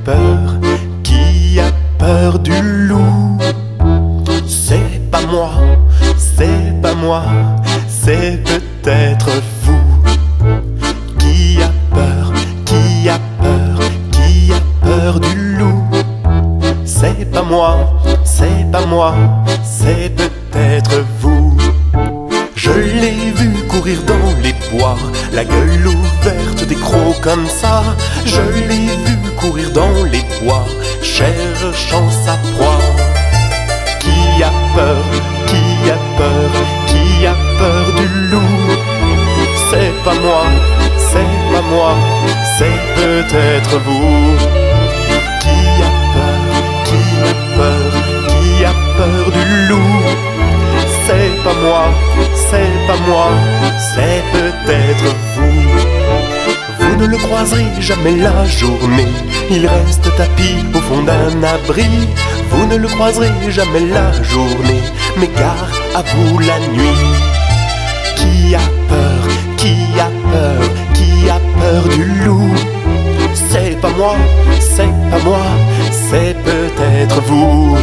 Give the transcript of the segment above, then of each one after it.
peur? Qui a peur du loup? C'est pas moi, c'est pas moi, c'est peut-être vous. Qui a peur? Qui a peur? Qui a peur du loup? C'est pas moi, c'est pas moi, c'est peut-être vous. Je l'ai vu courir dans les bois, la gueule ouverte, des crocs comme ça. Je l'ai vu courir dans les bois, cherchant sa proie. Qui a peur? Qui a peur? Qui a peur du loup? C'est pas moi, c'est pas moi, c'est peut-être vous. Qui a peur? Qui a peur? Qui a peur du loup? C'est pas moi, c'est pas moi, c'est peut-être vous. Vous ne le croiserez jamais la journée, il reste tapis au fond d'un abri. Vous ne le croiserez jamais la journée, mais gare à vous la nuit. Qui a peur? Qui a peur? Qui a peur du loup? C'est pas moi, c'est pas moi, c'est peut-être vous.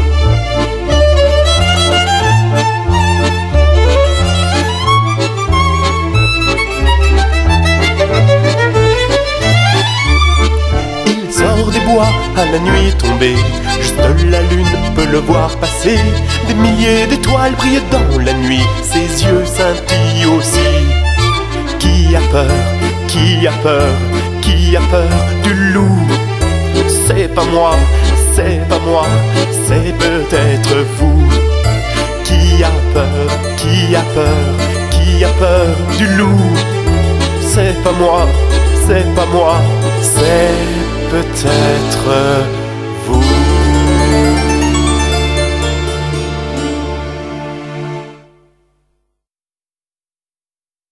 Des bois à la nuit tombée, juste la lune peut le voir passer. Des milliers d'étoiles brillent dans la nuit, ses yeux scintillent aussi. Qui a peur? Qui a peur? Qui a peur du loup? C'est pas moi, c'est pas moi, c'est peut-être vous. Qui a peur? Qui a peur? Qui a peur du loup? C'est pas moi, c'est pas moi, c'est peut-être